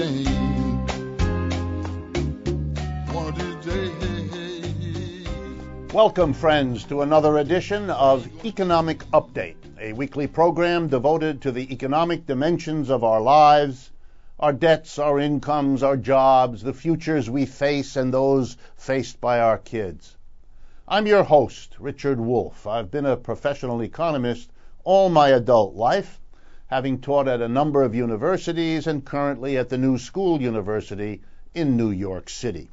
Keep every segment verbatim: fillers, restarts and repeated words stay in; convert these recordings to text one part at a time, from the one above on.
change. One of these days. Welcome, friends, to another edition of Economic Update, a weekly program devoted to the economic dimensions of our lives, our debts, our incomes, our jobs, the futures we face, and those faced by our kids. I'm your host, Richard Wolff. I've been a professional economist all my adult life, having taught at a number of universities and currently at the New School University in New York City.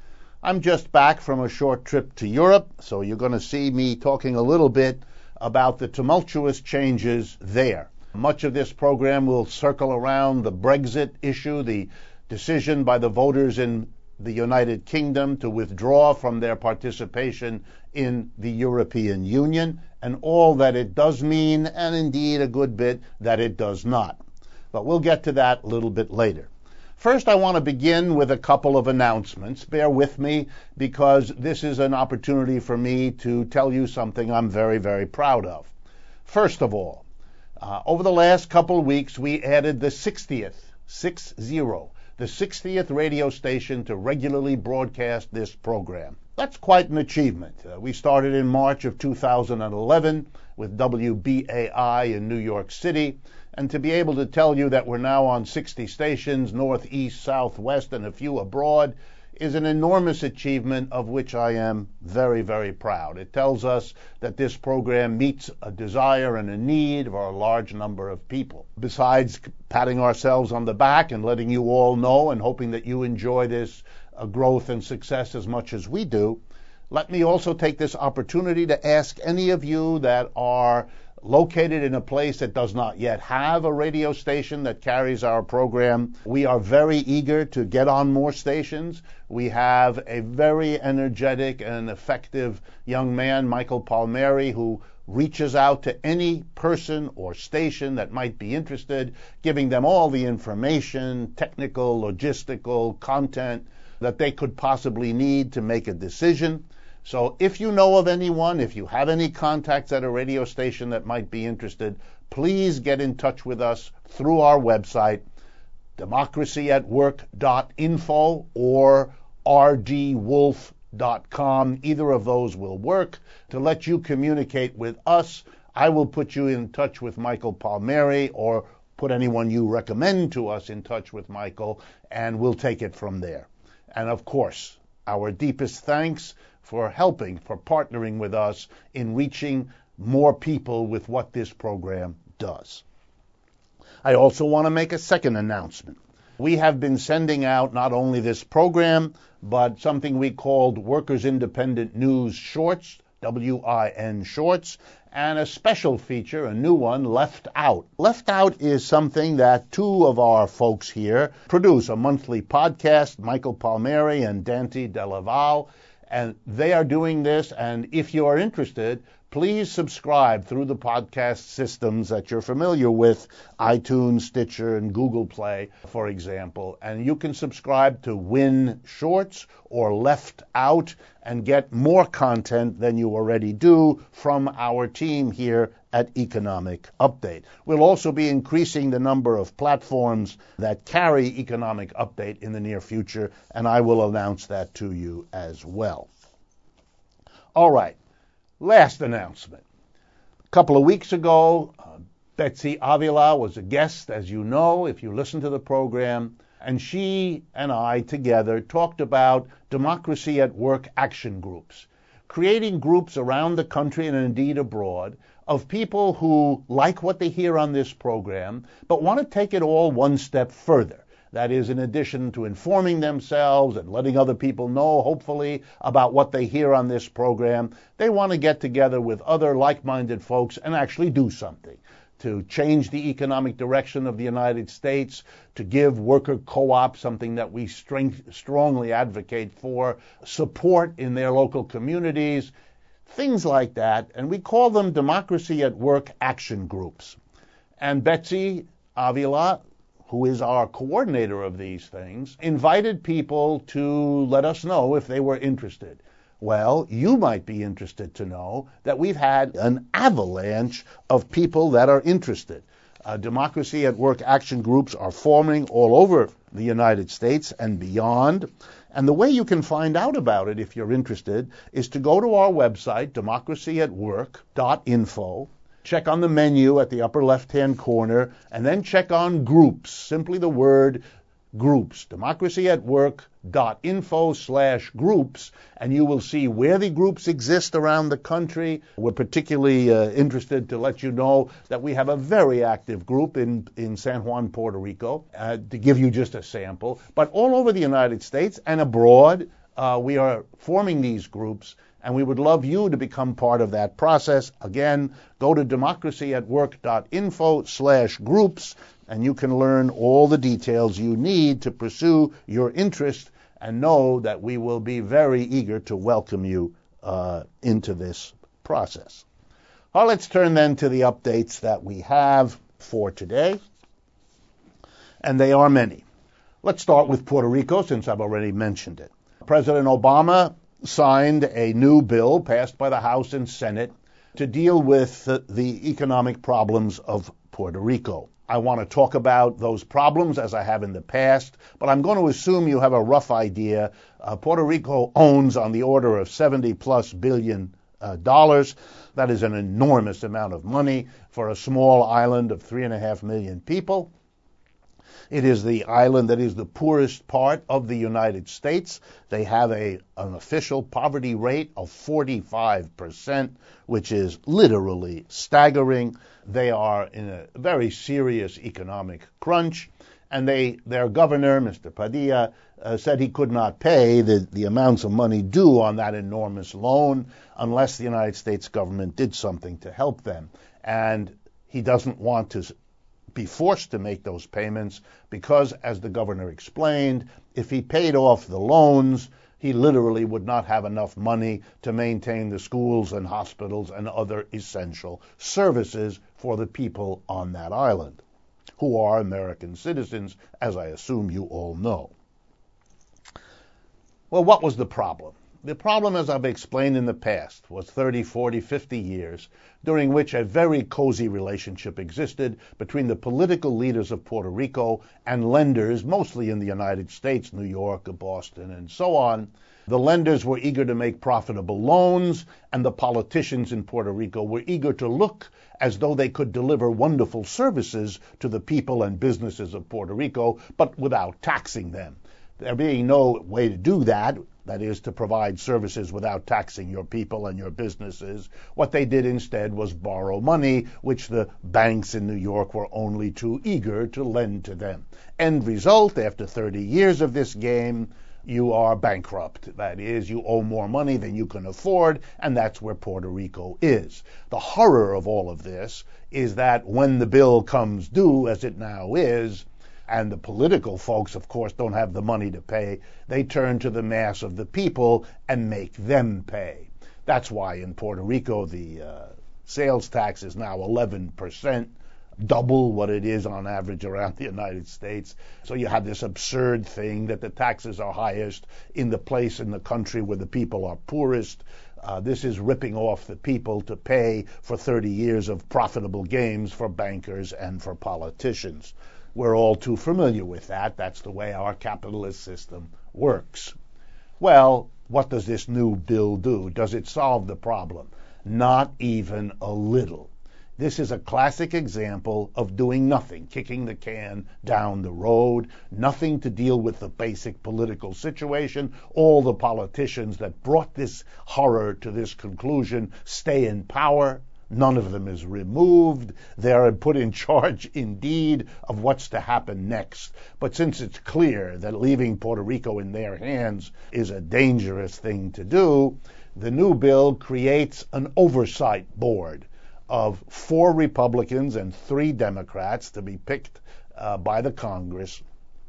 I'm just back from a short trip to Europe, so you're going to see me talking a little bit about the tumultuous changes there. Much of this program will circle around the Brexit issue, the decision by the voters in the United Kingdom to withdraw from their participation in the European Union, and all that it does mean, and indeed a good bit that it does not. But we'll get to that a little bit later. First, I want to begin with a couple of announcements. Bear with me, because this is an opportunity for me to tell you something I'm very, very proud of. First of all, uh, over the last couple of weeks, we added the sixtieth, six zero, the sixtieth radio station to regularly broadcast this program. That's quite an achievement. Uh, we started in March of two thousand eleven with W B A I in New York City, and to be able to tell you that we're now on sixty stations, north, east, south, west, and a few abroad, is an enormous achievement of which I am very, very proud. It tells us that this program meets a desire and a need of a large number of people. Besides patting ourselves on the back and letting you all know and hoping that you enjoy this uh, growth and success as much as we do, let me also take this opportunity to ask any of you that are located in a place that does not yet have a radio station that carries our program. We are very eager to get on more stations. We have a very energetic and effective young man, Michael Palmieri, who reaches out to any person or station that might be interested, giving them all the information, technical, logistical, content that they could possibly need to make a decision. So if you know of anyone, if you have any contacts at a radio station that might be interested, please get in touch with us through our website, democracy at work dot info or r d wolff dot com. Either of those will work to let you communicate with us. I will put you in touch with Michael Palmieri, or put anyone you recommend to us in touch with Michael, and we'll take it from there. And of course, our deepest thanks for helping, for partnering with us in reaching more people with what this program does. I also want to make a second announcement. We have been sending out not only this program, but something we called Workers Independent News Shorts, W I N Shorts, and a special feature, a new one, Left Out. Left Out is something that two of our folks here produce, a monthly podcast, Michael Palmieri and Dante Delaval, and they are doing this, and if you are interested, please subscribe through the podcast systems that you're familiar with, iTunes, Stitcher, and Google Play, for example. And you can subscribe to Win Shorts or Left Out and get more content than you already do from our team here at Economic Update. We'll also be increasing the number of platforms that carry Economic Update in the near future, and I will announce that to you as well. All right. Last announcement. A couple of weeks ago, uh, Betsy Avila was a guest, as you know, if you listen to the program, and she and I together talked about Democracy at Work action groups, creating groups around the country and indeed abroad of people who like what they hear on this program, but want to take it all one step further. That is, in addition to informing themselves and letting other people know, hopefully, about what they hear on this program, they want to get together with other like-minded folks and actually do something to change the economic direction of the United States, to give worker co-ops, something that we strength, strongly advocate for, support in their local communities, things like that. And we call them Democracy at Work action groups. And Betsy Avila, who is our coordinator of these things, invited people to let us know if they were interested. Well, you might be interested to know that we've had an avalanche of people that are interested. Uh, Democracy at Work action groups are forming all over the United States and beyond. And the way you can find out about it, if you're interested, is to go to our website, democracy at work dot info, check on the menu at the upper left-hand corner, and then check on groups, simply the word groups, democracy at work dot info slash groups, and you will see where the groups exist around the country. We're particularly uh, interested to let you know that we have a very active group in, in San Juan, Puerto Rico, uh, to give you just a sample. But all over the United States and abroad, uh, we are forming these groups, and we would love you to become part of that process. Again, go to democracy at work dot info slash groups, and you can learn all the details you need to pursue your interest, and know that we will be very eager to welcome you uh, into this process. Well, let's turn then to the updates that we have for today, and they are many. Let's start with Puerto Rico, since I've already mentioned it. President Obama signed a new bill passed by the House and Senate to deal with the, the economic problems of Puerto Rico. I want to talk about those problems as I have in the past, but I'm going to assume you have a rough idea. Uh, Puerto Rico owns on the order of seventy plus billion uh, dollars. That is an enormous amount of money for a small island of three and a half million people. It is the island that is the poorest part of the United States. They have a an official poverty rate of forty-five percent, which is literally staggering. They are in a very serious economic crunch, and they their governor, Mister Padilla, uh, said he could not pay the, the amounts of money due on that enormous loan unless the United States government did something to help them. And he doesn't want to be forced to make those payments because, as the governor explained, if he paid off the loans, he literally would not have enough money to maintain the schools and hospitals and other essential services for the people on that island, who are American citizens, as I assume you all know. Well, what was the problem? The problem, as I've explained in the past, was thirty, forty, fifty years, during which a very cozy relationship existed between the political leaders of Puerto Rico and lenders, mostly in the United States, New York, Boston, and so on. The lenders were eager to make profitable loans, and the politicians in Puerto Rico were eager to look as though they could deliver wonderful services to the people and businesses of Puerto Rico, but without taxing them. There being no way to do that, that is, to provide services without taxing your people and your businesses, what they did instead was borrow money, which the banks in New York were only too eager to lend to them. End result, after thirty years of this game, you are bankrupt. That is, you owe more money than you can afford, and that's where Puerto Rico is. The horror of all of this is that when the bill comes due, as it now is, and the political folks, of course, don't have the money to pay, they turn to the mass of the people and make them pay. That's why in Puerto Rico the uh, sales tax is now eleven percent, double what it is on average around the United States. So you have this absurd thing that the taxes are highest in the place in the country where the people are poorest. Uh, this is ripping off the people to pay for thirty years of profitable games for bankers and for politicians. We're all too familiar with that. That's the way our capitalist system works. Well, what does this new bill do? Does it solve the problem? Not even a little. This is a classic example of doing nothing, kicking the can down the road, nothing to deal with the basic political situation. All the politicians that brought this horror to this conclusion stay in power. None of them is removed. They are put in charge, indeed, of what's to happen next. But since it's clear that leaving Puerto Rico in their hands is a dangerous thing to do, the new bill creates an oversight board of four Republicans and three Democrats to be picked uh, by the Congress,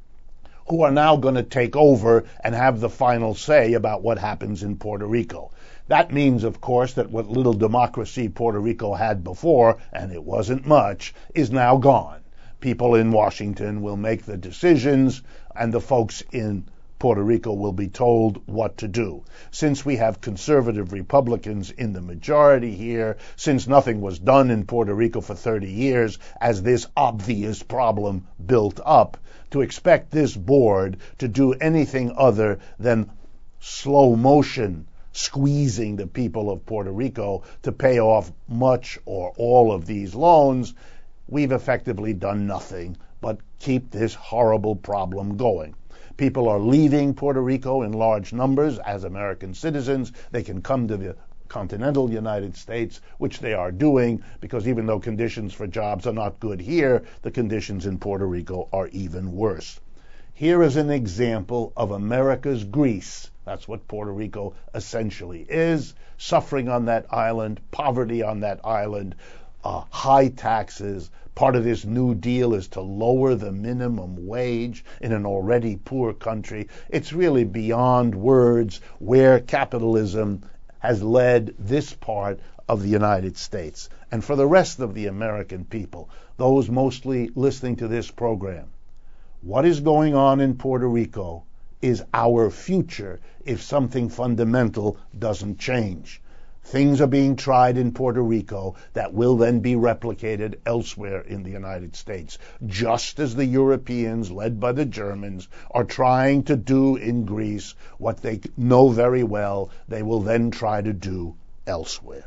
who are now going to take over and have the final say about what happens in Puerto Rico. That means, of course, that what little democracy Puerto Rico had before, and it wasn't much, is now gone. People in Washington will make the decisions, and the folks in Puerto Rico will be told what to do. Since we have conservative Republicans in the majority here, since nothing was done in Puerto Rico for thirty years, as this obvious problem built up, To expect this board to do anything other than slow motion squeezing the people of Puerto Rico to pay off much or all of these loans, we've effectively done nothing but keep this horrible problem going. People are leaving Puerto Rico in large numbers as American citizens. They can come to the continental United States, which they are doing, because even though conditions for jobs are not good here, the conditions in Puerto Rico are even worse. Here is an example of America's Greece. That's what Puerto Rico essentially is. Suffering on that island, poverty on that island, uh, high taxes. Part of this New Deal is to lower the minimum wage in an already poor country. It's really beyond words where capitalism has led this part of the United States. And for the rest of the American people, those mostly listening to this program, what is going on in Puerto Rico is our future if something fundamental doesn't change. Things are being tried in Puerto Rico that will then be replicated elsewhere in the United States, just as the Europeans, led by the Germans, are trying to do in Greece what they know very well they will then try to do elsewhere.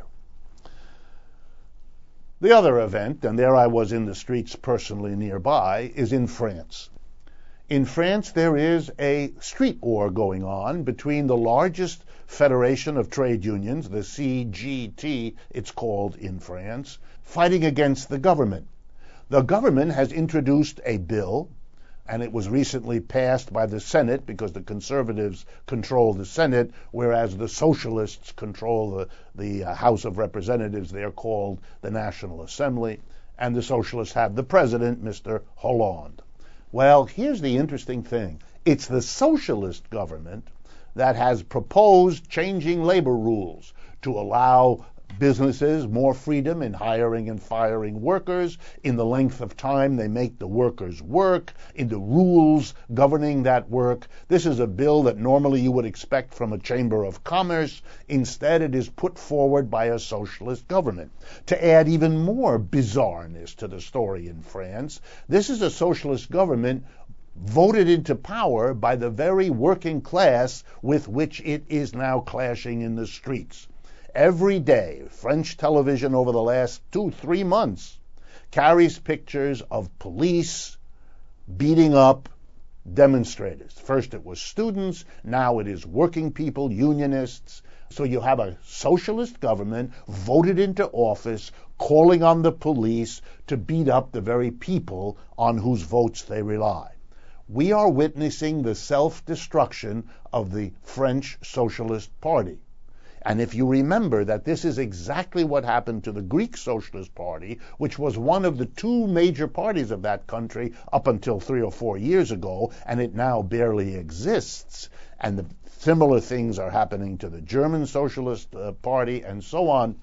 The other event, and there I was in the streets personally nearby, is in France. In France, there is a street war going on between the largest federation of trade unions, the C G T, it's called in France, fighting against the government. The government has introduced a bill, and it was recently passed by the Senate because the conservatives control the Senate, whereas the socialists control the, the uh, House of Representatives. They're called the National Assembly, and the socialists have the president, Mister Hollande. Well, here's the interesting thing. It's the socialist government that has proposed changing labor rules to allow businesses more freedom in hiring and firing workers, in the length of time they make the workers work, in the rules governing that work. This is a bill that normally you would expect from a Chamber of Commerce. Instead, it is put forward by a socialist government. To add even more bizarreness to the story in France, this is a socialist government voted into power by the very working class with which it is now clashing in the streets. Every day, French television over the last two, three months carries pictures of police beating up demonstrators. First it was students, now it is working people, unionists. So you have a socialist government voted into office calling on the police to beat up the very people on whose votes they rely. We are witnessing the self-destruction of the French Socialist Party. And if you remember that this is exactly what happened to the Greek Socialist Party, which was one of the two major parties of that country up until three or four years ago, and it now barely exists, and the similar things are happening to the German Socialist uh, Party and so on,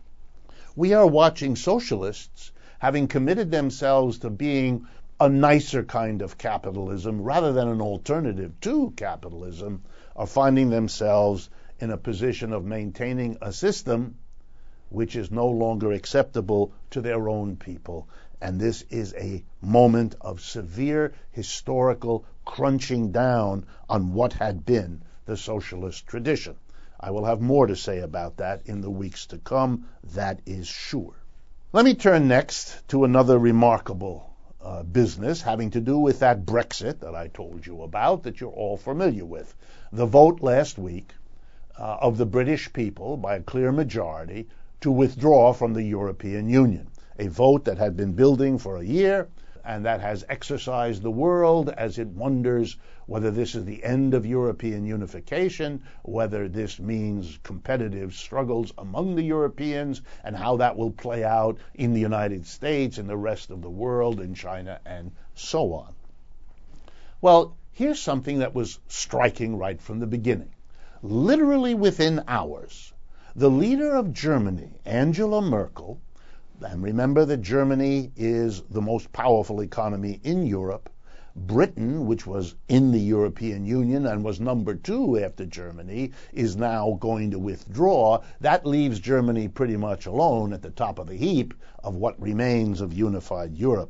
we are watching socialists having committed themselves to being a nicer kind of capitalism rather than an alternative to capitalism, are finding themselves in a position of maintaining a system which is no longer acceptable to their own people. And this is a moment of severe historical crunching down on what had been the socialist tradition. I will have more to say about that in the weeks to come, that is sure. Let me turn next to another remarkable uh, business having to do with that Brexit that I told you about, that you're all familiar with. The vote last week Uh, of the British people by a clear majority to withdraw from the European Union. A vote that had been building for a year and that has exercised the world as it wonders whether this is the end of European unification, whether this means competitive struggles among the Europeans, and how that will play out in the United States and the rest of the world, in China, and so on. Well, here's something that was striking right from the beginning. Literally within hours, the leader of Germany, Angela Merkel, and remember that Germany is the most powerful economy in Europe, Britain, which was in the European Union and was number two after Germany, is now going to withdraw. That leaves Germany pretty much alone at the top of the heap of what remains of unified Europe.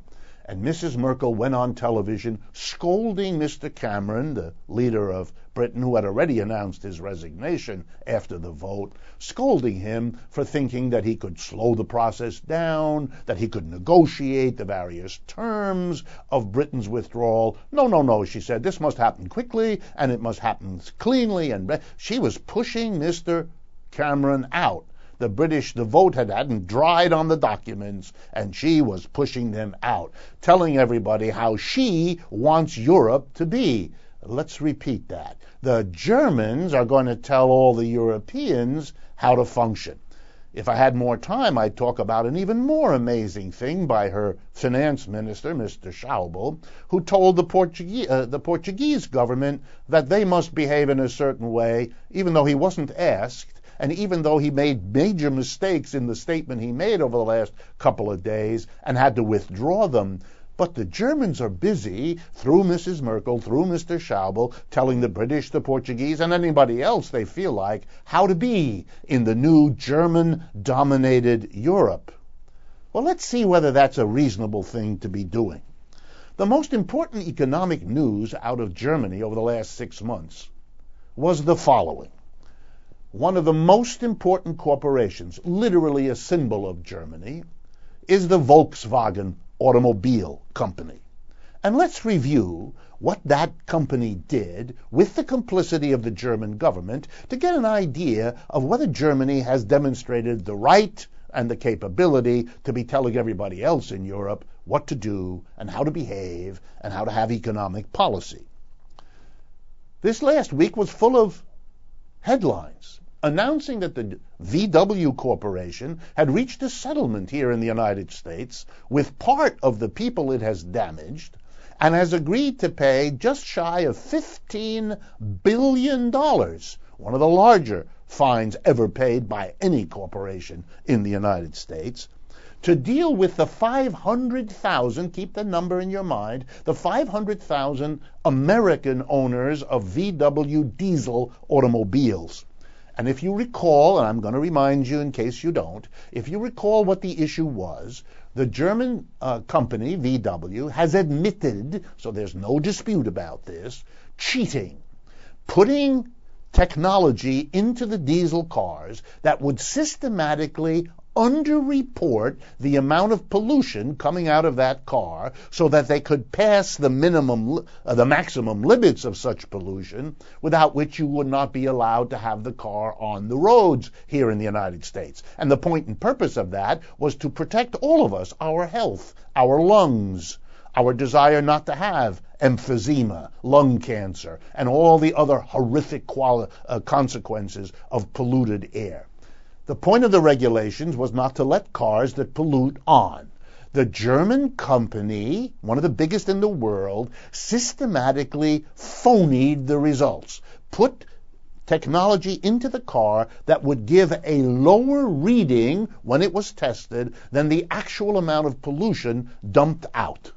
And Missus Merkel went on television scolding Mister Cameron, the leader of Britain, who had already announced his resignation after the vote, scolding him for thinking that he could slow the process down, that he could negotiate the various terms of Britain's withdrawal. No, no, no, she said, this must happen quickly, and it must happen cleanly. And she was pushing Mister Cameron out. The British, the vote had, hadn't dried on the documents, and she was pushing them out, telling everybody how she wants Europe to be. Let's repeat that. The Germans are going to tell all the Europeans how to function. If I had more time, I'd talk about an even more amazing thing by her finance minister, Mister Schäuble, who told the Portuguese, uh, the Portuguese government that they must behave in a certain way, even though he wasn't asked. And even though he made major mistakes in the statement he made over the last couple of days and had to withdraw them, but the Germans are busy, through Missus Merkel, through Mister Schäuble, telling the British, the Portuguese, and anybody else they feel like how to be in the new German-dominated Europe. Well, let's see whether that's a reasonable thing to be doing. The most important economic news out of Germany over the last six months was the following. One of the most important corporations, literally a symbol of Germany, is the Volkswagen Automobile Company. And let's review what that company did with the complicity of the German government to get an idea of whether Germany has demonstrated the right and the capability to be telling everybody else in Europe what to do and how to behave and how to have economic policy. This last week was full of headlines announcing that the V W Corporation had reached a settlement here in the United States with part of the people it has damaged and has agreed to pay just shy of fifteen billion dollars, one of the larger fines ever paid by any corporation in the United States, to deal with the five hundred thousand, keep the number in your mind, the five hundred thousand American owners of V W diesel automobiles. And if you recall, and I'm going to remind you in case you don't, if you recall what the issue was, the German uh, company, V W, has admitted, so there's no dispute about this, cheating, putting technology into the diesel cars that would systematically underreport the amount of pollution coming out of that car so that they could pass the minimum, uh, the maximum limits of such pollution, without which you would not be allowed to have the car on the roads here in the United States. And the point and purpose of that was to protect all of us, our health, our lungs, our desire not to have emphysema, lung cancer, and all the other horrific quali- uh, consequences of polluted air. The point of the regulations was not to let cars that pollute on. The German company, one of the biggest in the world, systematically phonied the results, put technology into the car that would give a lower reading when it was tested than the actual amount of pollution dumped out.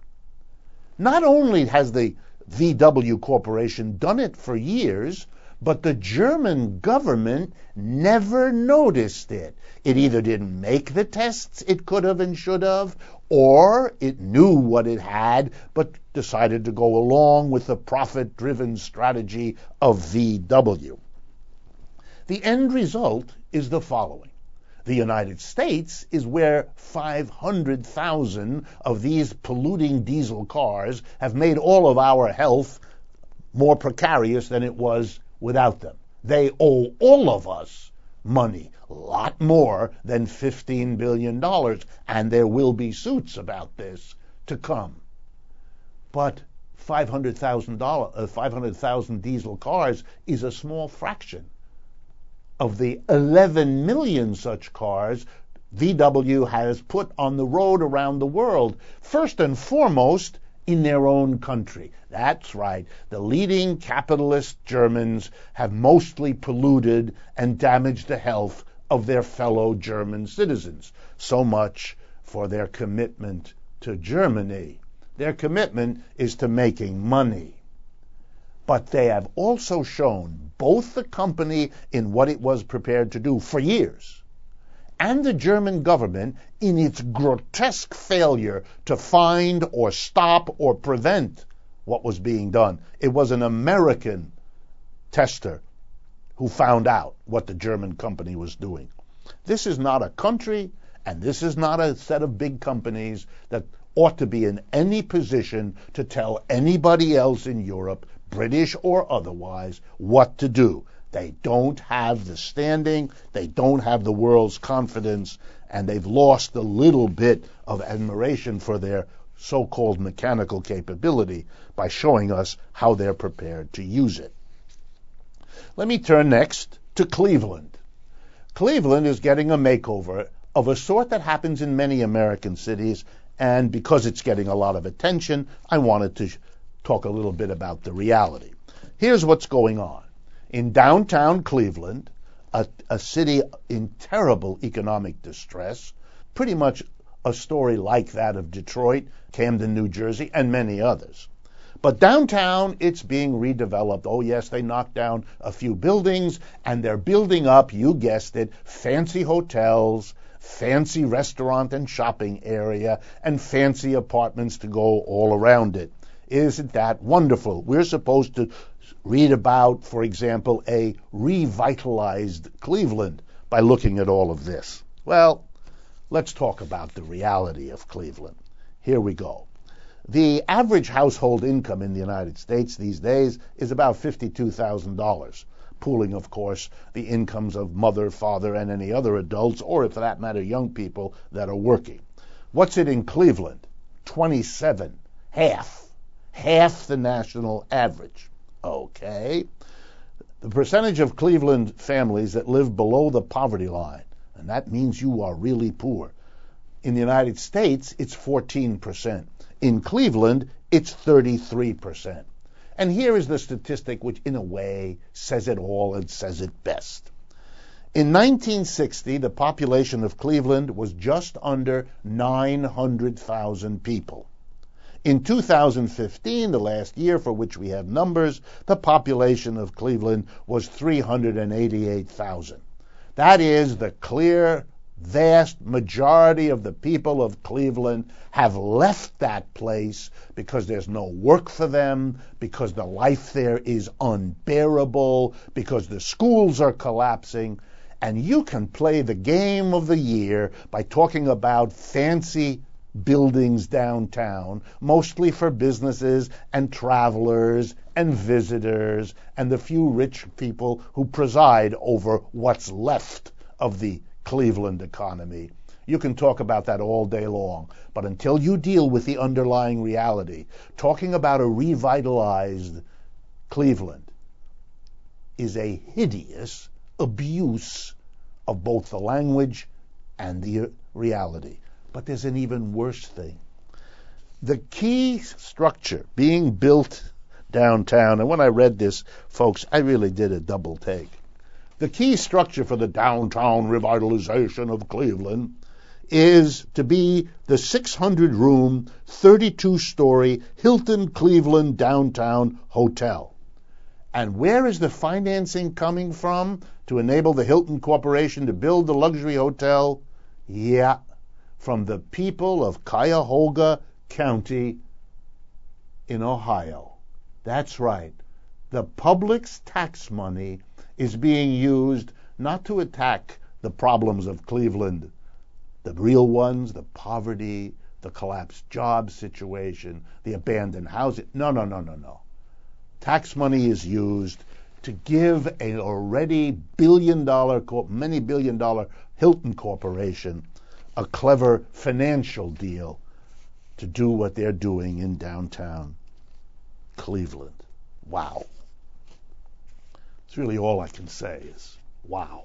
Not only has the V W Corporation done it for years, but the German government never noticed it. It either didn't make the tests it could have and should have, or it knew what it had, but decided to go along with the profit-driven strategy of V W. The end result is the following. The United States is where five hundred thousand of these polluting diesel cars have made all of our health more precarious than it was without them. They owe all of us money, a lot more than fifteen billion dollars, and there will be suits about this to come. But five hundred thousand dollars, uh, five hundred thousand diesel cars is a small fraction of the eleven million such cars V W has put on the road around the world, first and foremost in their own country. That's right. The leading capitalist Germans have mostly polluted and damaged the health of their fellow German citizens. So much for their commitment to Germany. Their commitment is to making money. But they have also shown, both the company in what it was prepared to do for years, and the German government in its grotesque failure to find or stop or prevent what was being done. It was an American tester who found out what the German company was doing. This is not a country, and this is not a set of big companies that ought to be in any position to tell anybody else in Europe, British or otherwise, what to do. They don't have the standing, they don't have the world's confidence, and they've lost a little bit of admiration for their so-called mechanical capability by showing us how they're prepared to use it. Let me turn next to Cleveland. Cleveland is getting a makeover of a sort that happens in many American cities, and because it's getting a lot of attention, I wanted to talk a little bit about the reality. Here's what's going on. In downtown Cleveland, a, a city in terrible economic distress, pretty much a story like that of Detroit, Camden, New Jersey, and many others. But downtown, it's being redeveloped. Oh, yes, they knocked down a few buildings, and they're building up, you guessed it, fancy hotels, fancy restaurant and shopping area, and fancy apartments to go all around it. Isn't that wonderful? We're supposed to read about, for example, a revitalized Cleveland by looking at all of this. Well, let's talk about the reality of Cleveland. Here we go. The average household income in the United States these days is about fifty-two thousand dollars, pooling, of course, the incomes of mother, father, and any other adults, or, for that matter, young people that are working. What's it in Cleveland? twenty-seven. Half. Half the national average. Okay. The percentage of Cleveland families that live below the poverty line, and that means you are really poor. In the United States, it's fourteen percent. In Cleveland, it's thirty-three percent. And here is the statistic which, in a way, says it all and says it best. In nineteen sixty, the population of Cleveland was just under nine hundred thousand people. In two thousand fifteen, the last year for which we have numbers, the population of Cleveland was three hundred eighty-eight thousand. That is, the clear, vast majority of the people of Cleveland have left that place because there's no work for them, because the life there is unbearable, because the schools are collapsing. And you can play the game of the year by talking about fancy buildings downtown, mostly for businesses and travelers and visitors and the few rich people who preside over what's left of the Cleveland economy. You can talk about that all day long, but until you deal with the underlying reality, talking about a revitalized Cleveland is a hideous abuse of both the language and the reality. But there's an even worse thing. The key structure being built downtown, and when I read this, folks, I really did a double take. The key structure for the downtown revitalization of Cleveland is to be the six hundred room, thirty-two story Hilton Cleveland Downtown Hotel. And where is the financing coming from to enable the Hilton Corporation to build the luxury hotel? Yeah, from the people of Cuyahoga County in Ohio. That's right. The public's tax money is being used not to attack the problems of Cleveland, the real ones, the poverty, the collapsed job situation, the abandoned housing. No, no, no, no, no. Tax money is used to give an already billion dollar, many billion dollar Hilton Corporation a clever financial deal to do what they're doing in downtown Cleveland. Wow. It's really all I can say is, wow.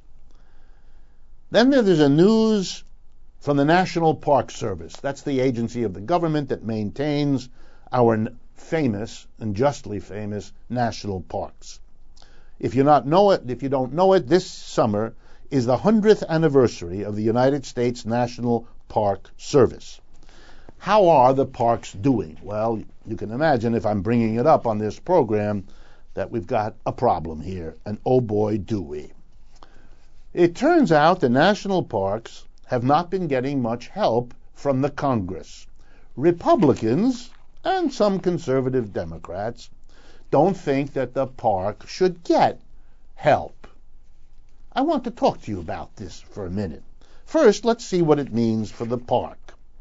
Then there's a news from the National Park Service. That's the agency of the government that maintains our famous, and justly famous, national parks. If you not know it, if you don't know it, this summer is the hundredth anniversary of the United States National Park Service. How are the parks doing? Well, you can imagine if I'm bringing it up on this program that we've got a problem here, and oh boy, do we. It turns out the national parks have not been getting much help from the Congress. Republicans and some conservative Democrats don't think that the park should get help. I want to talk to you about this for a minute. First, let's see what it means for the park.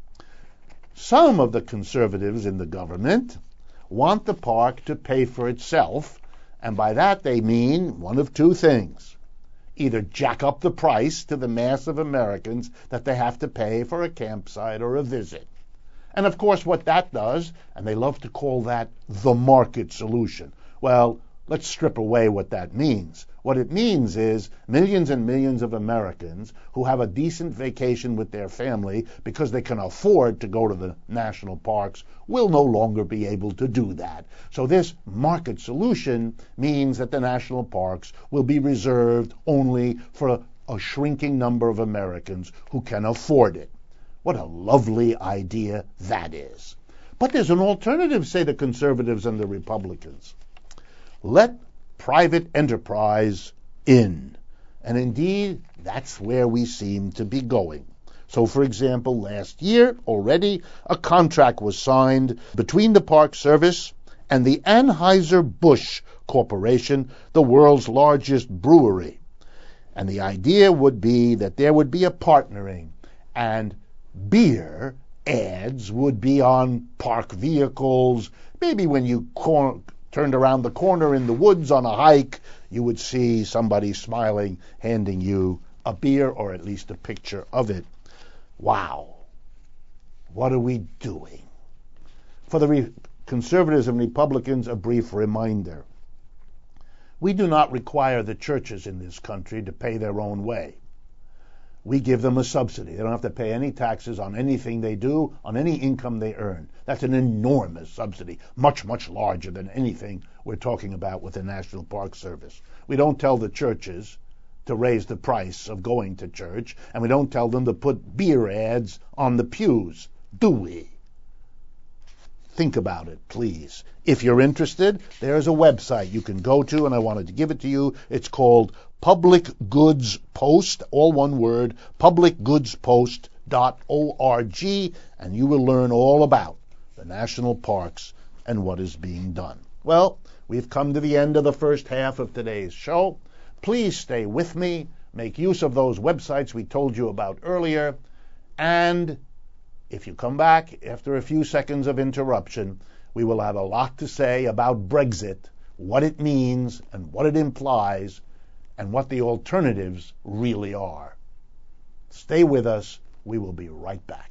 Some of the conservatives in the government want the park to pay for itself, and by that they mean one of two things. Either jack up the price to the mass of Americans that they have to pay for a campsite or a visit. And of course what that does, and they love to call that the market solution. Well, let's strip away what that means. What it means is millions and millions of Americans who have a decent vacation with their family because they can afford to go to the national parks will no longer be able to do that. So this market solution means that the national parks will be reserved only for a, a shrinking number of Americans who can afford it. What a lovely idea that is. But there's an alternative, say the conservatives and the Republicans. Let private enterprise in. And indeed, that's where we seem to be going. So, for example, last year already, a contract was signed between the Park Service and the Anheuser-Busch Corporation, the world's largest brewery. And the idea would be that there would be a partnering, and beer ads would be on park vehicles. Maybe when you cor- turned around the corner in the woods on a hike, you would see somebody smiling, handing you a beer or at least a picture of it. Wow. What are we doing? For the re- conservatives and Republicans, a brief reminder. We do not require the churches in this country to pay their own way. We give them a subsidy. They don't have to pay any taxes on anything they do, on any income they earn. That's an enormous subsidy, much, much larger than anything we're talking about with the National Park Service. We don't tell the churches to raise the price of going to church, and we don't tell them to put beer ads on the pews, do we? Think about it, please. If you're interested, there's a website you can go to, and I wanted to give it to you. It's called Public Goods Post, all one word, public goods post dot org, and you will learn all about the national parks and what is being done. Well, we've come to the end of the first half of today's show. Please stay with me, make use of those websites we told you about earlier, and if you come back after a few seconds of interruption, we will have a lot to say about Brexit, what it means and what it implies, and what the alternatives really are. Stay with us. We will be right back.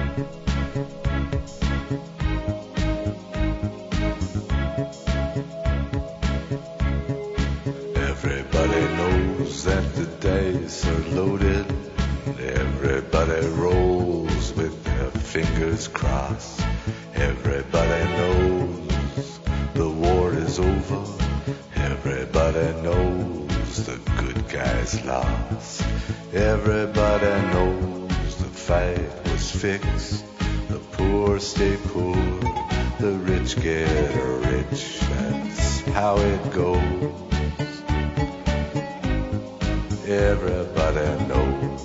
Everybody knows that the dice are loaded. Everybody rolls with their fingers crossed. Everybody knows the war is over. Everybody knows the good guys lost. Everybody knows the fight was fixed. The poor stay poor, the rich get rich. That's how it goes. Everybody knows.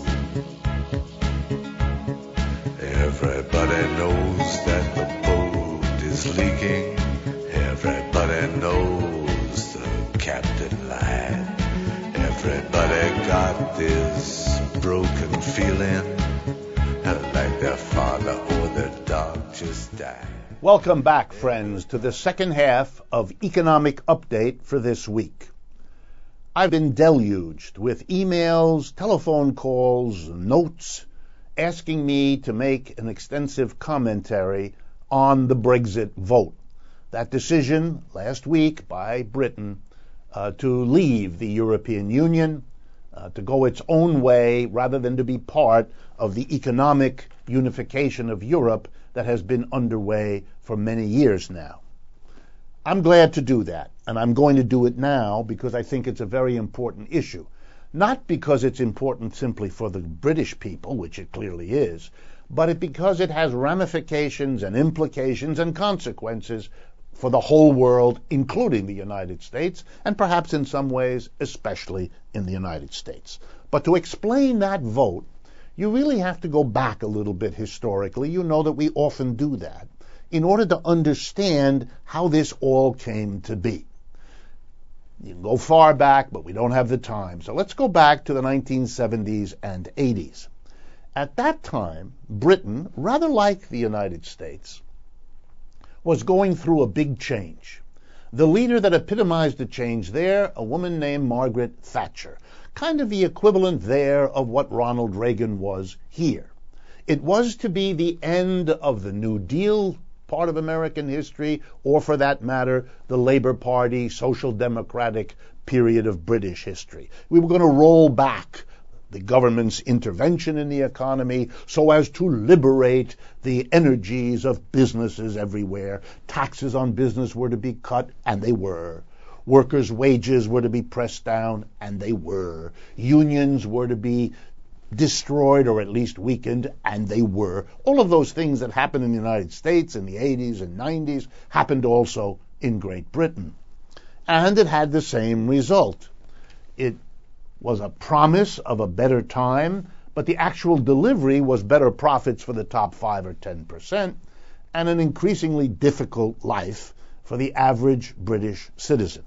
Everybody knows that the boat is leaking. Everybody knows the captain lied. Everybody got this broken feeling, like their father or their dog just died. Welcome back, friends, to the second half of Economic Update for this week. I've been deluged with emails, telephone calls, notes, asking me to make an extensive commentary on the Brexit vote. That decision last week by Britain uh, to leave the European Union, uh, to go its own way rather than to be part of the economic unification of Europe that has been underway for many years now. I'm glad to do that, and I'm going to do it now because I think it's a very important issue. Not because it's important simply for the British people, which it clearly is, but it, because it has ramifications and implications and consequences for the whole world, including the United States, and perhaps in some ways, especially in the United States. But to explain that vote, you really have to go back a little bit historically. You know that we often do that in order to understand how this all came to be. You can go far back, but we don't have the time. So let's go back to the nineteen seventies and eighties. At that time, Britain, rather like the United States, was going through a big change. The leader that epitomized the change there, a woman named Margaret Thatcher, kind of the equivalent there of what Ronald Reagan was here. It was to be the end of the New Deal part of American history, or for that matter, the Labour Party, Social Democratic period of British history. We were going to roll back the government's intervention in the economy so as to liberate the energies of businesses everywhere. Taxes on business were to be cut, and they were. Workers' wages were to be pressed down, and they were. Unions were to be destroyed or at least weakened, and they were. All of those things that happened in the United States in the eighties and nineties happened also in Great Britain. And it had the same result. It was a promise of a better time, but the actual delivery was better profits for the top five or ten percent and an increasingly difficult life for the average British citizen.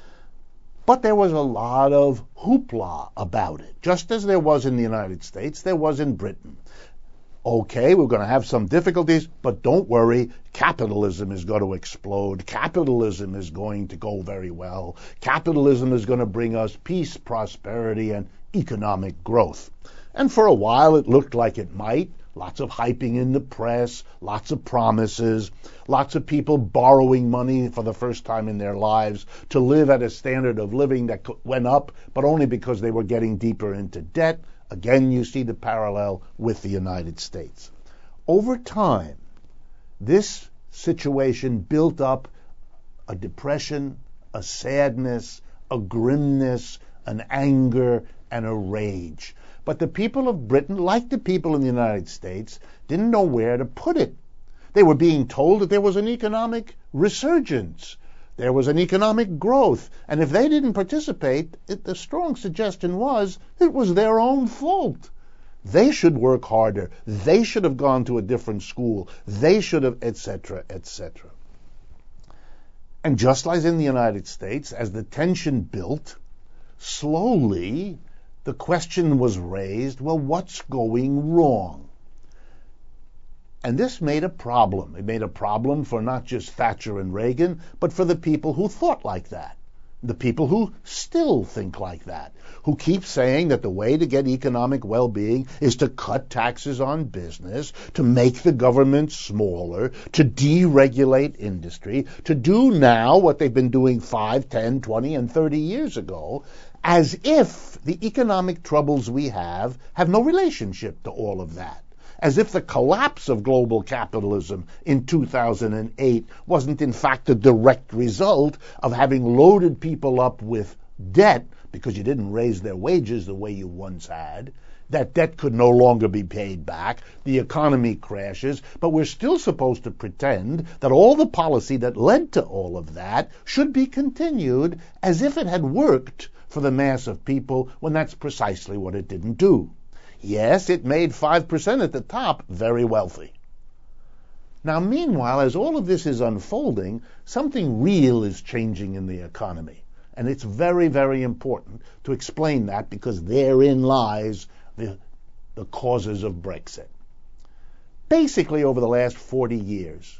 But there was a lot of hoopla about it. Just as there was in the United States, there was in Britain. Okay, we're going to have some difficulties, but don't worry, capitalism is going to explode. Capitalism is going to go very well. Capitalism is going to bring us peace, prosperity, and economic growth. And for a while it looked like it might. Lots of hyping in the press, lots of promises, lots of people borrowing money for the first time in their lives to live at a standard of living that went up, but only because they were getting deeper into debt. Again, you see the parallel with the United States. Over time, this situation built up a depression, a sadness, a grimness, an anger, and a rage. But the people of Britain, like the people in the United States, didn't know where to put it. They were being told that there was an economic resurgence. There was an economic growth. And if they didn't participate, it, the strong suggestion was it was their own fault. They should work harder. They should have gone to a different school. They should have, et cetera, et cetera. And just like in the United States, as the tension built, slowly the question was raised, well, what's going wrong? And this made a problem. It made a problem for not just Thatcher and Reagan, but for the people who thought like that. The people who still think like that, who keep saying that the way to get economic well-being is to cut taxes on business, to make the government smaller, to deregulate industry, to do now what they've been doing five, ten, twenty, and thirty years ago, as if the economic troubles we have have no relationship to all of that. As if the collapse of global capitalism in two thousand eight wasn't in fact a direct result of having loaded people up with debt because you didn't raise their wages the way you once had. That debt could no longer be paid back. The economy crashes, but we're still supposed to pretend that all the policy that led to all of that should be continued as if it had worked for the mass of people, when that's precisely what it didn't do. Yes, it made five percent at the top very wealthy. Now, meanwhile, as all of this is unfolding, something real is changing in the economy. And it's very, very important to explain that, because therein lies the, the causes of Brexit. Basically, over the last forty years,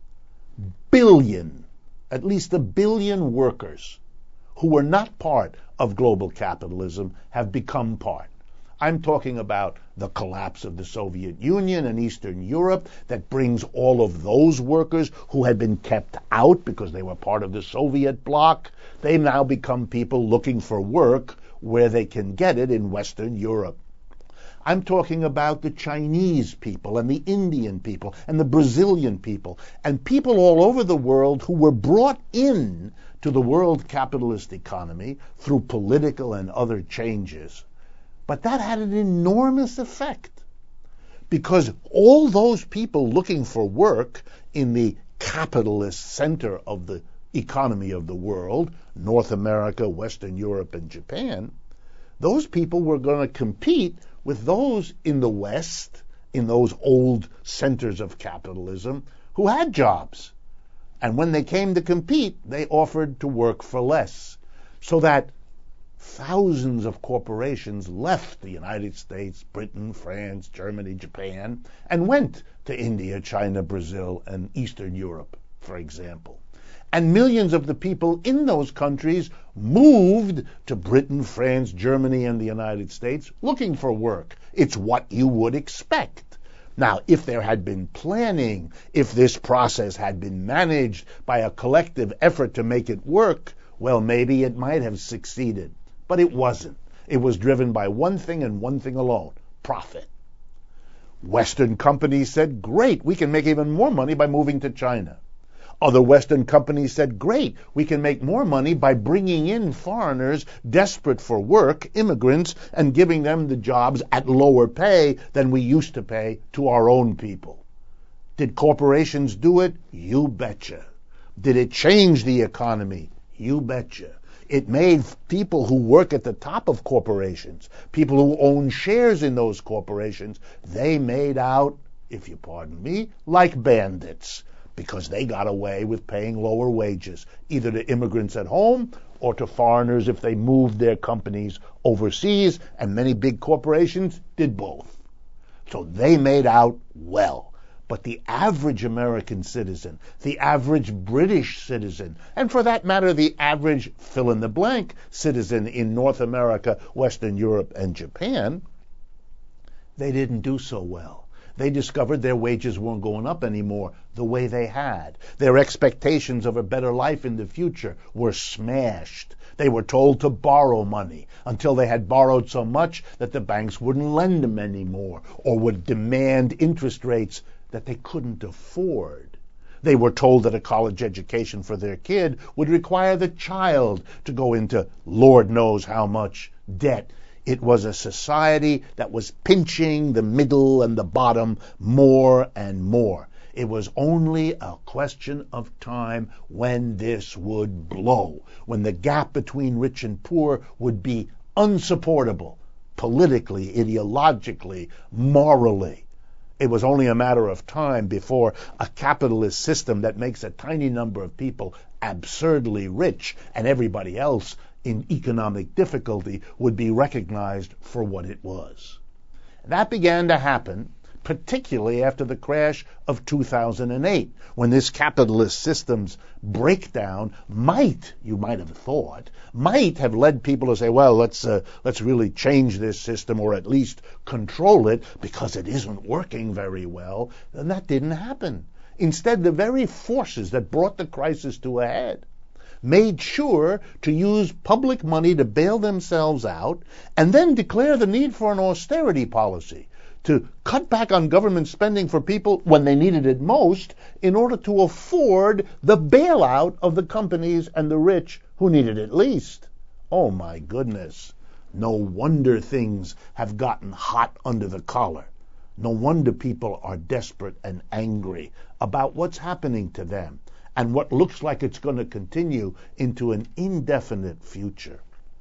billion, at least a billion workers who were not part of global capitalism have become part. I'm talking about the collapse of the Soviet Union and Eastern Europe that brings all of those workers who had been kept out because they were part of the Soviet bloc. They now become people looking for work where they can get it in Western Europe. I'm talking about the Chinese people and the Indian people and the Brazilian people and people all over the world who were brought in to the world capitalist economy through political and other changes. But that had an enormous effect, because all those people looking for work in the capitalist center of the economy of the world, North America, Western Europe, and Japan, those people were going to compete with those in the West, in those old centers of capitalism, who had jobs. And when they came to compete, they offered to work for less. So that thousands of corporations left the United States, Britain, France, Germany, Japan, and went to India, China, Brazil, and Eastern Europe, for example. And millions of the people in those countries moved to Britain, France, Germany, and the United States looking for work. It's what you would expect. Now, if there had been planning, if this process had been managed by a collective effort to make it work, well, maybe it might have succeeded. But it wasn't. It was driven by one thing and one thing alone: profit. Western companies said, great, we can make even more money by moving to China. Other Western companies said, great, we can make more money by bringing in foreigners desperate for work, immigrants, and giving them the jobs at lower pay than we used to pay to our own people. Did corporations do it? You betcha. Did it change the economy? You betcha. It made people who work at the top of corporations, people who own shares in those corporations, they made out, if you pardon me, like bandits, because they got away with paying lower wages, either to immigrants at home or to foreigners if they moved their companies overseas, and many big corporations did both. So they made out well. But the average American citizen, the average British citizen, and for that matter, the average fill-in-the-blank citizen in North America, Western Europe, and Japan, they didn't do so well. They discovered their wages weren't going up anymore the way they had. Their expectations of a better life in the future were smashed. They were told to borrow money until they had borrowed so much that the banks wouldn't lend them anymore or would demand interest rates that they couldn't afford. They were told that a college education for their kid would require the child to go into Lord knows how much debt. It was a society that was pinching the middle and the bottom more and more. It was only a question of time when this would blow, when the gap between rich and poor would be unsupportable, politically, ideologically, morally. It was only a matter of time before a capitalist system that makes a tiny number of people absurdly rich and everybody else in economic difficulty would be recognized for what it was. That began to happen particularly after the crash of two thousand eight, when this capitalist system's breakdown might, you might have thought, might have led people to say, well, let's uh, let's really change this system or at least control it because it isn't working very well. And that didn't happen. Instead, the very forces that brought the crisis to a head made sure to use public money to bail themselves out and then declare the need for an austerity policy to cut back on government spending for people when they needed it most in order to afford the bailout of the companies and the rich who needed it least. Oh my goodness. No wonder things have gotten hot under the collar. No wonder people are desperate and angry about what's happening to them and what looks like it's going to continue into an indefinite future.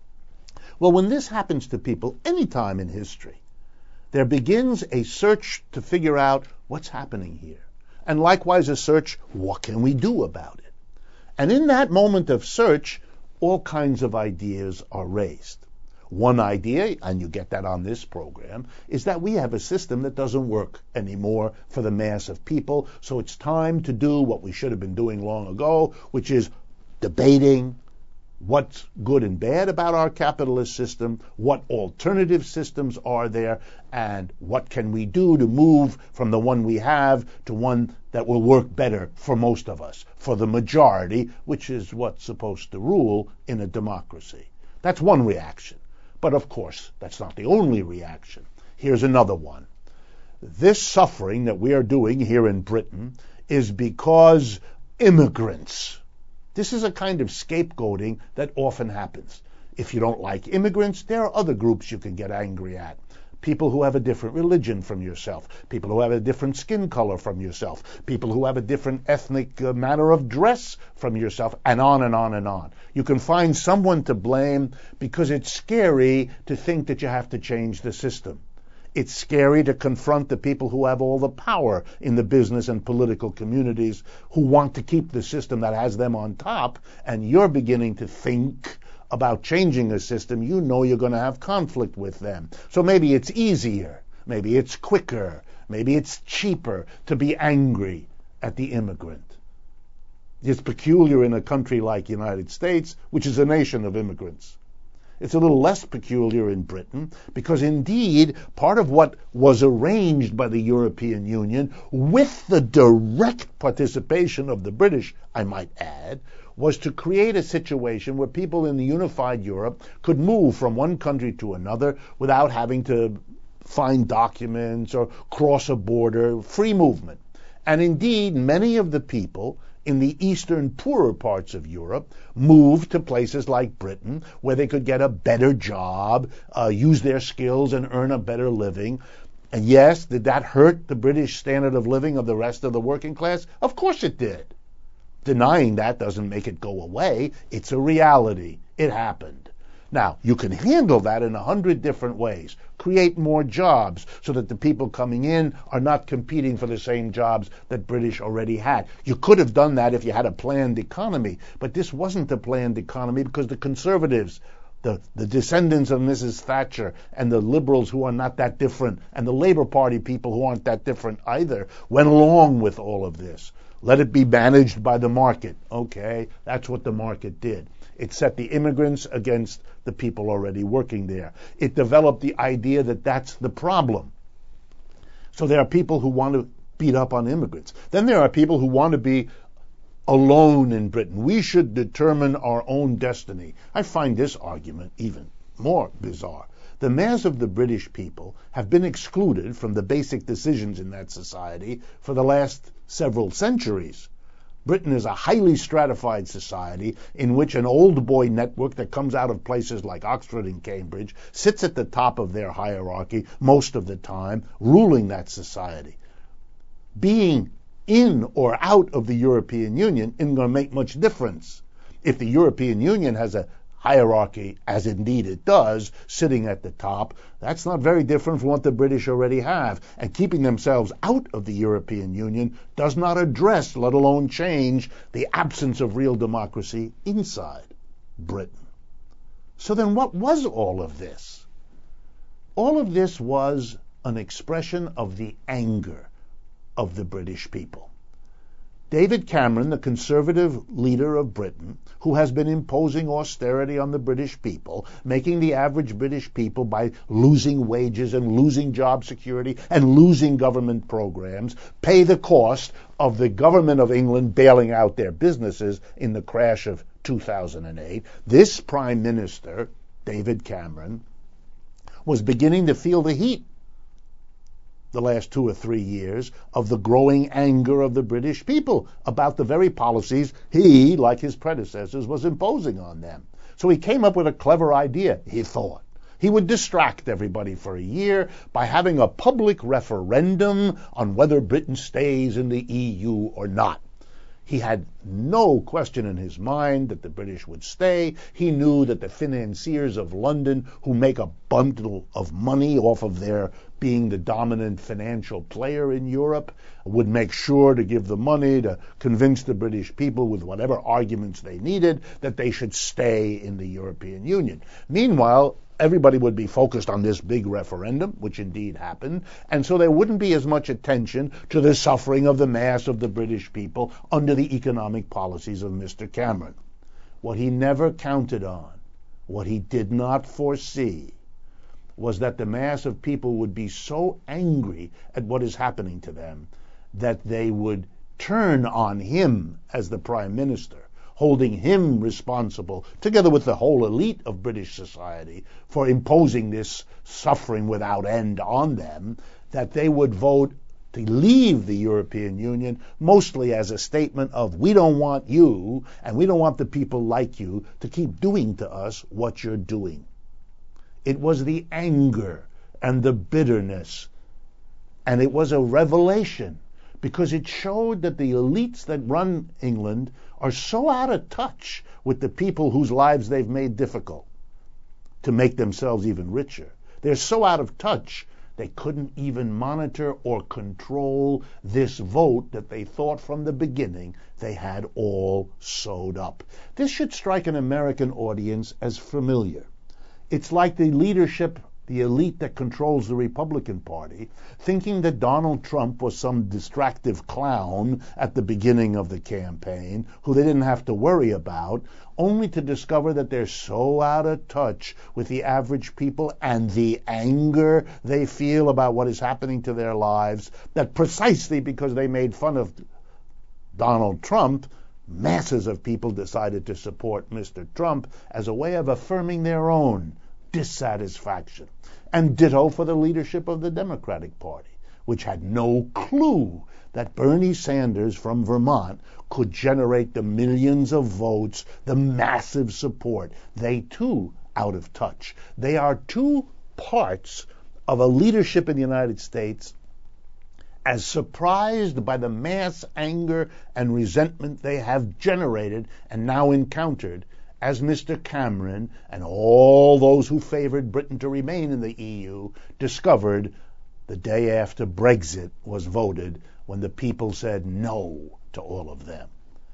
Well, when this happens to people any time in history, there begins a search to figure out what's happening here. And likewise a search, what can we do about it? And in that moment of search, all kinds of ideas are raised. One idea, and you get that on this program, is that we have a system that doesn't work anymore for the mass of people, so it's time to do what we should have been doing long ago, which is debating what's good and bad about our capitalist system, what alternative systems are there, and what can we do to move from the one we have to one that will work better for most of us, for the majority, which is what's supposed to rule in a democracy. That's one reaction. But of course, that's not the only reaction. Here's another one. This suffering that we are doing here in Britain is because immigrants. This is a kind of scapegoating that often happens. If you don't like immigrants, there are other groups you can get angry at. people who have a different religion from yourself, people who have a different skin color from yourself, people who have a different ethnic uh, manner of dress from yourself, and on and on and on. You can find someone to blame because it's scary to think that you have to change the system. It's scary to confront the people who have all the power in the business and political communities who want to keep the system that has them on top, and you're beginning to think about changing a system. You know you're going to have conflict with them. So maybe it's easier, maybe it's quicker, maybe it's cheaper to be angry at the immigrant. It's peculiar in a country like the United States, which is a nation of immigrants. It's a little less peculiar in Britain because indeed part of what was arranged by the European Union with the direct participation of the British, I might add, was to create a situation where people in the unified Europe could move from one country to another without having to find documents or cross a border, free movement. And indeed, many of the people in the eastern, poorer parts of Europe moved to places like Britain where they could get a better job, uh, use their skills and earn a better living. And yes, did that hurt the British standard of living of the rest of the working class? Of course it did. Denying that doesn't make it go away. It's a reality. It happened. Now, you can handle that in a hundred different ways. Create more jobs so that the people coming in are not competing for the same jobs that British already had. You could have done that if you had a planned economy, but this wasn't a planned economy because the conservatives, the, the descendants of Missus Thatcher, and the liberals who are not that different, and the Labour Party people who aren't that different either, went along with all of this. Let it be managed by the market. Okay, that's what the market did. It set the immigrants against the people already working there. It developed the idea that that's the problem. So there are people who want to beat up on immigrants. Then there are people who want to be alone in Britain. We should determine our own destiny. I find this argument even more bizarre. The mass of the British people have been excluded from the basic decisions in that society for the last several centuries. Britain is a highly stratified society in which an old boy network that comes out of places like Oxford and Cambridge sits at the top of their hierarchy most of the time, ruling that society. Being in or out of the European Union isn't going to make much difference. If the European Union has a hierarchy, as indeed it does, sitting at the top, that's not very different from what the British already have. And keeping themselves out of the European Union does not address, let alone change, the absence of real democracy inside Britain. So then what was all of this? All of this was an expression of the anger of the British people. David Cameron, the Conservative leader of Britain, who has been imposing austerity on the British people, making the average British people, by losing wages and losing job security and losing government programs, pay the cost of the government of England bailing out their businesses in the crash of two thousand eight. This Prime Minister, David Cameron, was beginning to feel the heat the last two or three years of the growing anger of the British people about the very policies he, like his predecessors, was imposing on them. So he came up with a clever idea, he thought. He would distract everybody for a year by having a public referendum on whether Britain stays in the E U or not. He had no question in his mind that the British would stay. He knew that the financiers of London, who make a bundle of money off of their being the dominant financial player in Europe, would make sure to give the money to convince the British people with whatever arguments they needed that they should stay in the European Union. Meanwhile, everybody would be focused on this big referendum, which indeed happened, and so there wouldn't be as much attention to the suffering of the mass of the British people under the economic policies of Mister Cameron. What he never counted on, what he did not foresee, was that the mass of people would be so angry at what is happening to them that they would turn on him as the Prime Minister, holding him responsible, together with the whole elite of British society, for imposing this suffering without end on them, that they would vote to leave the European Union, mostly as a statement of, we don't want you, and we don't want the people like you to keep doing to us what you're doing. It was the anger and the bitterness. And it was a revelation, because it showed that the elites that run England are so out of touch with the people whose lives they've made difficult to make themselves even richer. They're so out of touch, they couldn't even monitor or control this vote that they thought from the beginning they had all sewed up. This should strike an American audience as familiar. It's like the leadership, the elite that controls the Republican Party, thinking that Donald Trump was some distractive clown at the beginning of the campaign who they didn't have to worry about, only to discover that they're so out of touch with the average people and the anger they feel about what is happening to their lives, that precisely because they made fun of Donald Trump, masses of people decided to support Mister Trump as a way of affirming their own dissatisfaction. And ditto for the leadership of the Democratic Party, which had no clue that Bernie Sanders from Vermont could generate the millions of votes, the massive support. They too out of touch. They are two parts of a leadership in the United States as surprised by the mass anger and resentment they have generated and now encountered as Mister Cameron and all those who favored Britain to remain in the E U discovered the day after Brexit was voted, when the people said no to all of them.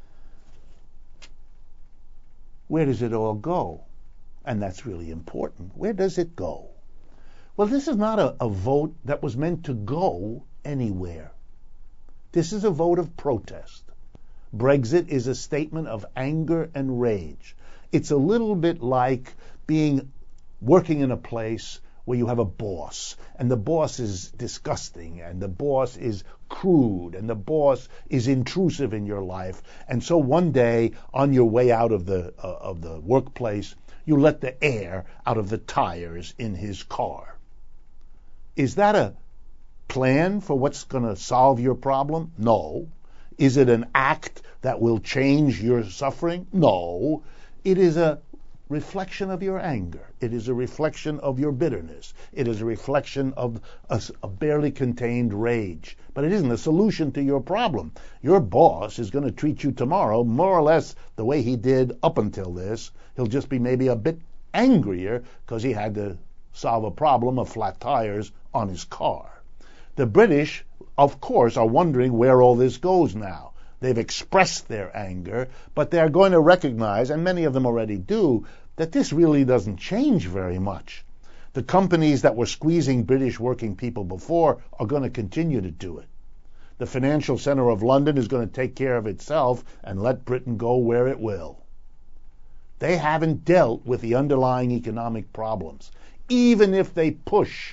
Where does it all go? And that's really important. Where does it go? Well, this is not a, a vote that was meant to go anywhere. This is a vote of protest. Brexit is a statement of anger and rage. It's a little bit like being working in a place where you have a boss, and the boss is disgusting, and the boss is crude, and the boss is intrusive in your life. And so one day, on your way out of the uh, of the workplace, you let the air out of the tires in his car. Is that a plan for what's going to solve your problem? No. Is it an act that will change your suffering? No. It is a reflection of your anger. It is a reflection of your bitterness. It is a reflection of a, a barely contained rage. But it isn't a solution to your problem. Your boss is going to treat you tomorrow more or less the way he did up until this. He'll just be maybe a bit angrier because he had to solve a problem of flat tires on his car. The British, of course, are wondering where all this goes now. They've expressed their anger, but they're going to recognize, and many of them already do, that this really doesn't change very much. The companies that were squeezing British working people before are going to continue to do it. The financial center of London is going to take care of itself and let Britain go where it will. They haven't dealt with the underlying economic problems. Even if they push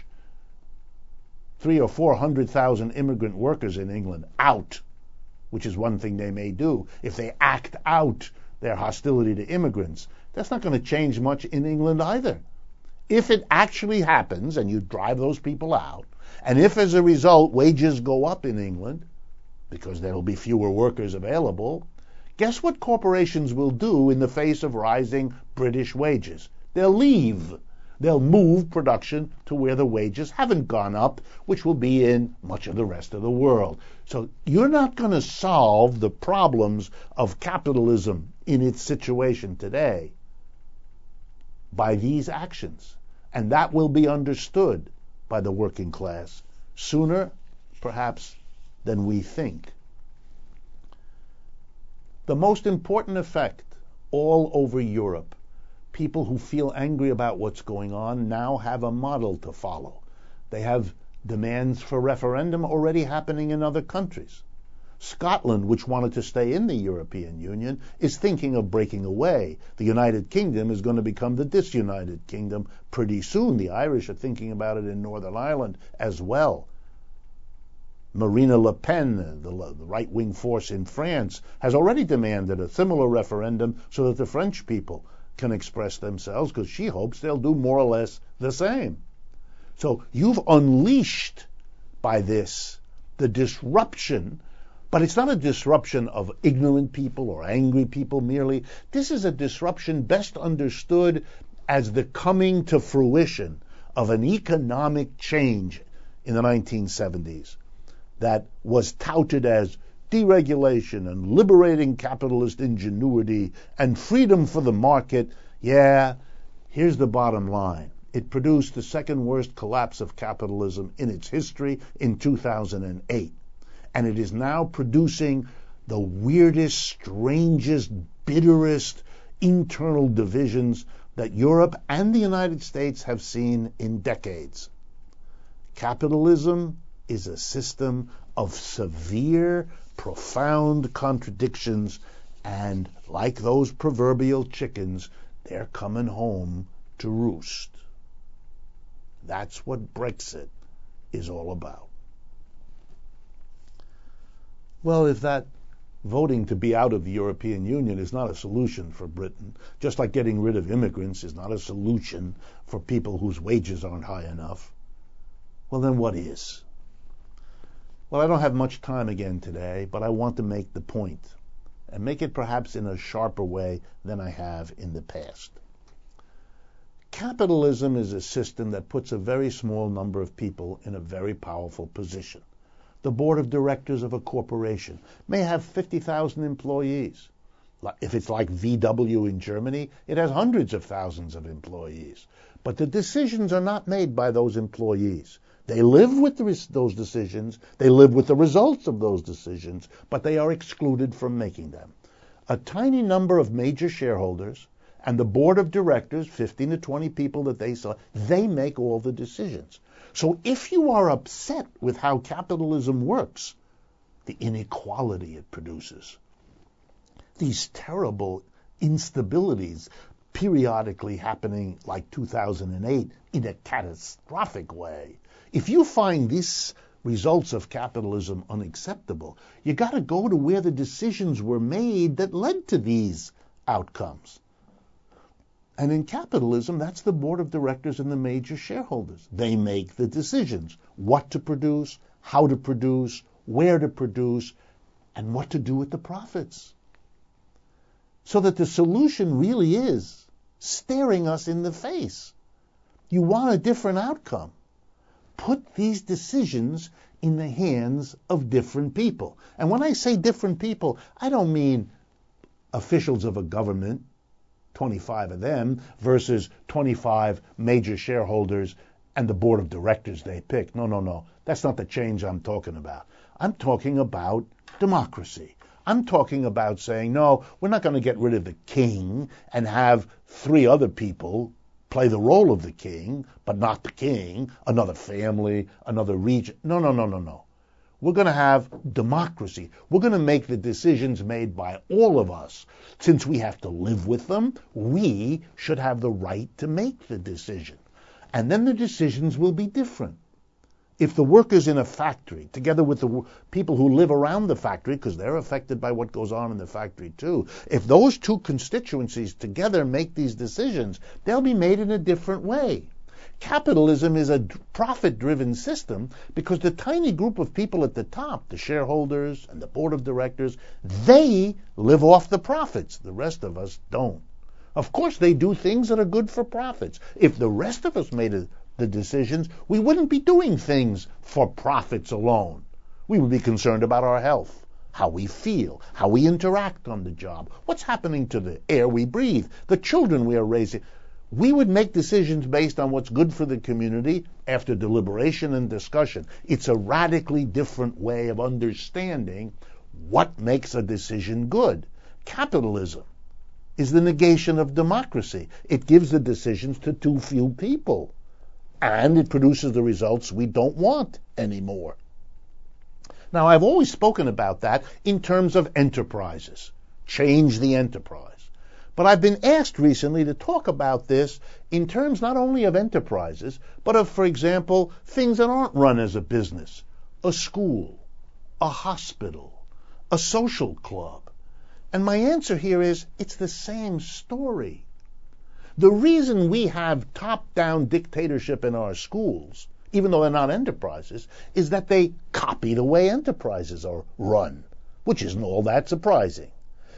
three or four hundred thousand immigrant workers in England out, which is one thing they may do, if they act out their hostility to immigrants, that's not going to change much in England either. If it actually happens and you drive those people out, and if as a result wages go up in England, because there will be fewer workers available, guess what corporations will do in the face of rising British wages? They'll leave. They'll move production to where the wages haven't gone up, which will be in much of the rest of the world. So you're not going to solve the problems of capitalism in its situation today by these actions. And that will be understood by the working class sooner, perhaps, than we think. The most important effect all over Europe, people who feel angry about what's going on now have a model to follow. They have demands for referendum already happening in other countries. Scotland, which wanted to stay in the European Union, is thinking of breaking away. The United Kingdom is going to become the disunited kingdom pretty soon. The Irish are thinking about it in Northern Ireland as well. Marine Le Pen, the, the right-wing force in France, has already demanded a similar referendum so that the French people can express themselves, because she hopes they'll do more or less the same. So you've unleashed by this the disruption, but it's not a disruption of ignorant people or angry people merely. This is a disruption best understood as the coming to fruition of an economic change in the nineteen seventies that was touted as deregulation and liberating capitalist ingenuity and freedom for the market, yeah, here's the bottom line. It produced the second worst collapse of capitalism in its history in two thousand eight. And it is now producing the weirdest, strangest, bitterest internal divisions that Europe and the United States have seen in decades. Capitalism is a system of severe, profound contradictions, and like those proverbial chickens, they're coming home to roost. That's what Brexit is all about. Well, if that voting to be out of the European Union is not a solution for Britain, just like getting rid of immigrants is not a solution for people whose wages aren't high enough, well, then what is? Well, I don't have much time again today, but I want to make the point, and make it perhaps in a sharper way than I have in the past. Capitalism is a system that puts a very small number of people in a very powerful position. The board of directors of a corporation may have fifty thousand employees. If it's like V W in Germany, it has hundreds of thousands of employees. But the decisions are not made by those employees. They live with the, those decisions, they live with the results of those decisions, but they are excluded from making them. A tiny number of major shareholders and the board of directors, fifteen to twenty people that they select, they make all the decisions. So if you are upset with how capitalism works, the inequality it produces, these terrible instabilities periodically happening like two thousand eight in a catastrophic way, if you find these results of capitalism unacceptable, you got to go to where the decisions were made that led to these outcomes. And in capitalism, that's the board of directors and the major shareholders. They make the decisions, what to produce, how to produce, where to produce, and what to do with the profits. So that the solution really is staring us in the face. You want a different outcome. Put these decisions in the hands of different people. And when I say different people, I don't mean officials of a government, twenty-five of them, versus twenty-five major shareholders and the board of directors they pick. No, no, no. That's not the change I'm talking about. I'm talking about democracy. I'm talking about saying, no, we're not going to get rid of the king and have three other people play the role of the king, but not the king, another family, another region. No, no, no, no, no. We're going to have democracy. We're going to make the decisions made by all of us. Since we have to live with them, we should have the right to make the decision. And then the decisions will be different. If the workers in a factory, together with the people who live around the factory, because they're affected by what goes on in the factory too, if those two constituencies together make these decisions, they'll be made in a different way. Capitalism is a profit-driven system because the tiny group of people at the top, the shareholders and the board of directors, they live off the profits. The rest of us don't. Of course, they do things that are good for profits. If the rest of us made a the decisions, we wouldn't be doing things for profits alone. We would be concerned about our health, how we feel, how we interact on the job, what's happening to the air we breathe, the children we are raising. We would make decisions based on what's good for the community after deliberation and discussion. It's a radically different way of understanding what makes a decision good. Capitalism is the negation of democracy. It gives the decisions to too few people. And it produces the results we don't want anymore. Now, I've always spoken about that in terms of enterprises. Change the enterprise. But I've been asked recently to talk about this in terms not only of enterprises, but of, for example, things that aren't run as a business. A school, a hospital, a social club. And my answer here is, it's the same story. The reason we have top-down dictatorship in our schools, even though they're not enterprises, is that they copy the way enterprises are run, which isn't all that surprising.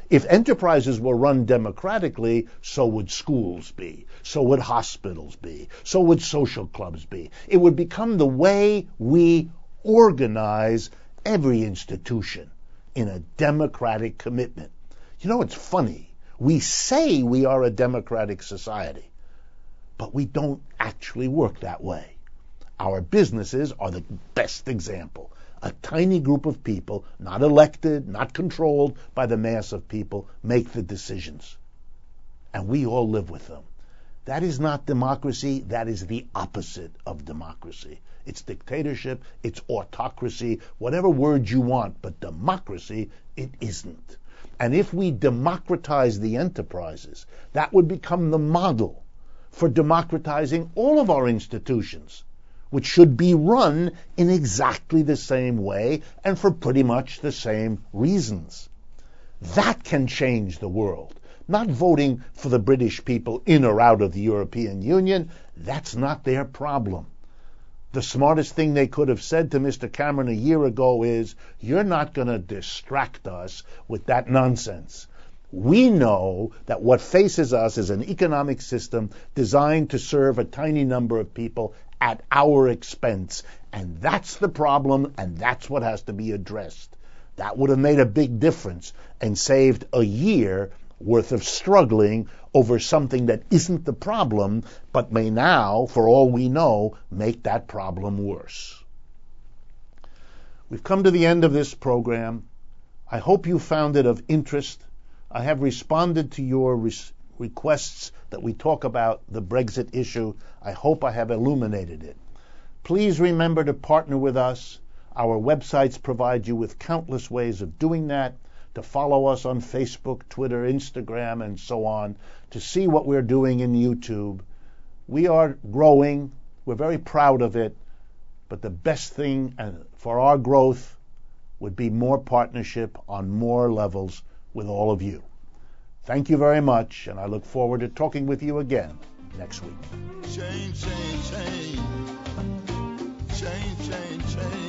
If enterprises were run democratically, so would schools be, so would hospitals be, so would social clubs be. It would become the way we organize every institution in a democratic commitment. You know, it's funny. We say we are a democratic society, but we don't actually work that way. Our businesses are the best example. A tiny group of people, not elected, not controlled by the mass of people, make the decisions. And we all live with them. That is not democracy. That is the opposite of democracy. It's dictatorship. It's autocracy. Whatever word you want. But democracy, it isn't. And if we democratize the enterprises, that would become the model for democratizing all of our institutions, which should be run in exactly the same way and for pretty much the same reasons. That can change the world. Not voting for the British people in or out of the European Union, that's not their problem. The smartest thing they could have said to Mister Cameron a year ago is, you're not going to distract us with that nonsense. We know that what faces us is an economic system designed to serve a tiny number of people at our expense. And that's the problem, and that's what has to be addressed. That would have made a big difference and saved a year worth of struggling over something that isn't the problem, but may now, for all we know, make that problem worse. We've come to the end of this program. I hope you found it of interest. I have responded to your res- requests that we talk about the Brexit issue. I hope I have illuminated it. Please remember to partner with us. Our websites provide you with countless ways of doing that, to follow us on Facebook, Twitter, Instagram, and so on, to see what we're doing in YouTube. We are growing. We're very proud of it. But the best thing for our growth would be more partnership on more levels with all of you. Thank you very much, and I look forward to talking with you again next week. Change, change, change. Change, change, change.